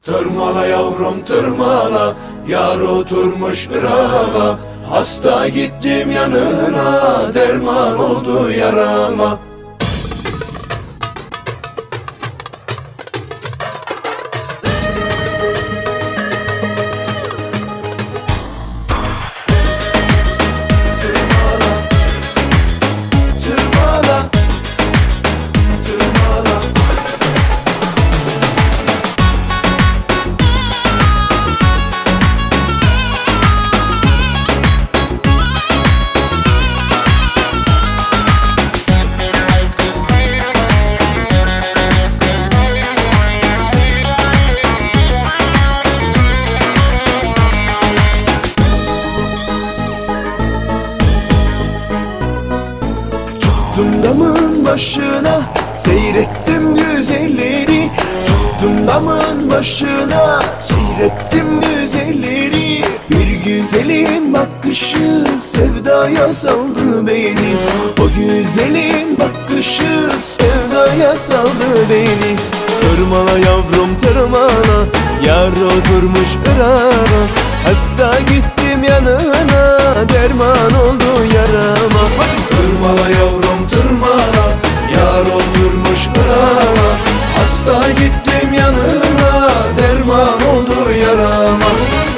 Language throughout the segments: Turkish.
Tırmala yavrum tırmala, yar oturmuş Irak'a. Hasta gittim yanına, derman oldu yarama. Çıktım damın başına, seyrettim güzelleri. Çıktım damın başına, seyrettim güzelleri. Bir güzelin bakışı sevdaya saldı beni. O güzelin bakışı sevdaya saldı beni. Tırmala yavrum tırmala, yar oturmuş Irak'a. Hasta gittim yanına, derman oldu yarama. Tırmala yavrum tırmala, yar oturmuş Irak'a. Hasta gittim yanına, derman oldu yarama.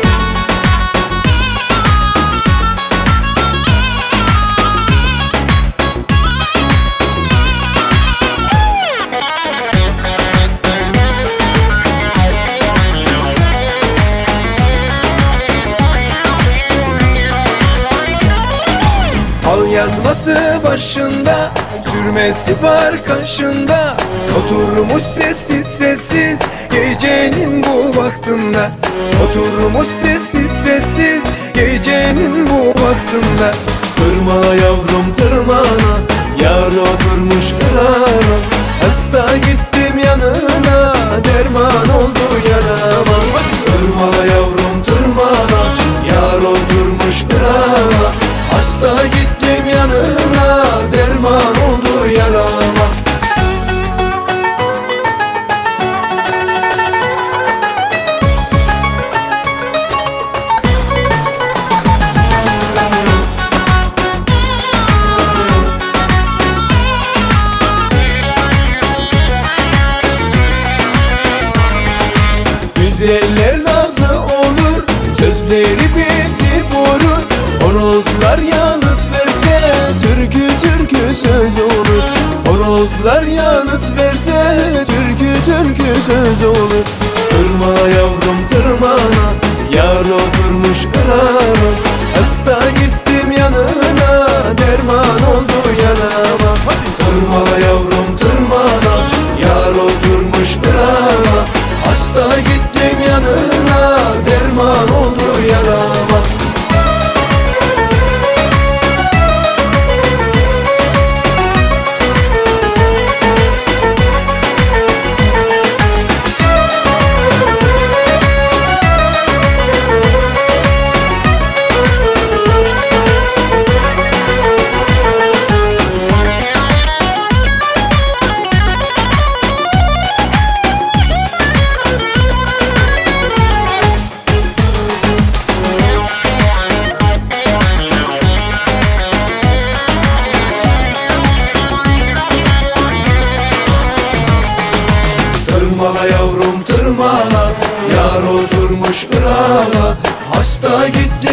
Al yazması başında, sürmesi var kaşında. Oturmuş sessiz sessiz gecenin bu vaktinde. Oturmuş sessiz sessiz gecenin bu vaktinde. Tırmala yavrum tırmala, yar oturmuş Irak'a. Hasta gittim yanına, derman oldu yarama. Tırmala yavrum tırmala, yar oturmuş Irak'a. Hasta gittim yanına, derman oldu yarama. Güzeller nazlı olur, sözleri bizi vurur. Horozlar yanıt verse, türkü söz olur. Horozlar yanıt verse, türkü söz olur. Tırmala yavrum tırmala, yar oturmuş Irak'a. Hasta gittim yanına, derman oldu yarama. Tırmala yavrum tırmala, yar oturmuş Irak'a. Hasta gittim yanına, derman oldu yarama. Tırmala yavrum tırmala, yar oturmuş Irak'a. Hasta gitti